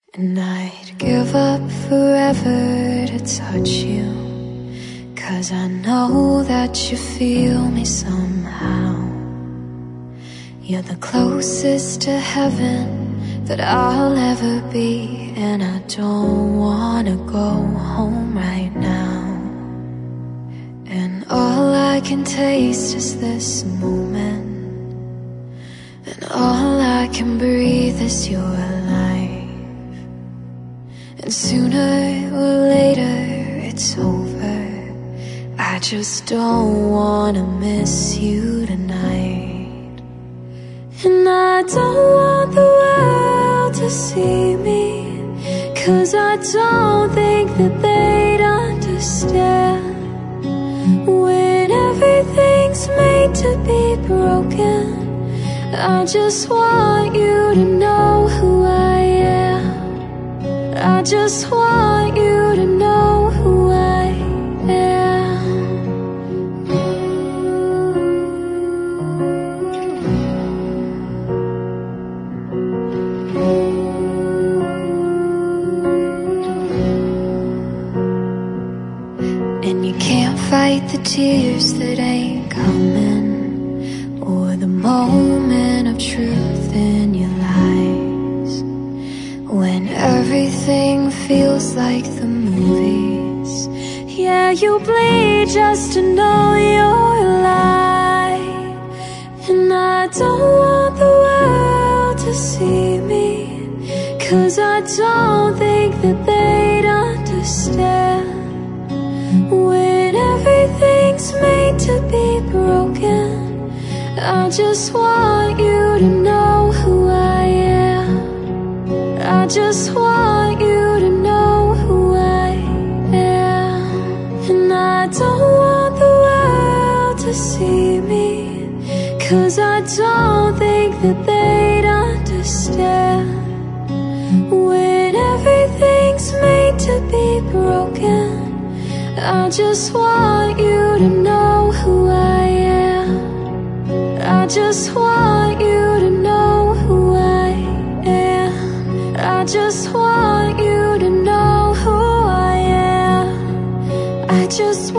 And I'd give up forever to touch you, 'cause I know that you feel me somehow. You're the closest to heaven that I'll ever be, and I don't wanna go home right now. And all I can taste is this moment, and all I can breathe is your life. And sooner or later it's over. I just don't wanna miss you tonight. And I don't want the world to see me, 'cause I don't think that they'd understand. When everything's made to be broken, I just want you to know who I am. I just want you to know who I am. And you can't fight the tears that ain't coming, or the moment of truth in your lies. When everything feels like the movies, yeah, you bleed just to know you're alive. And I don't want the world to see me, 'cause I don't think that they'd understand. When everything's made to be broken, I just want you to know who I am. I just want you to know who I am. And I don't want the world to see me, 'cause I don't think that they'd understand. When everything's made to be broken, I just want you to know who I am. I just want you to know who I am. I just want you to know who I am. I just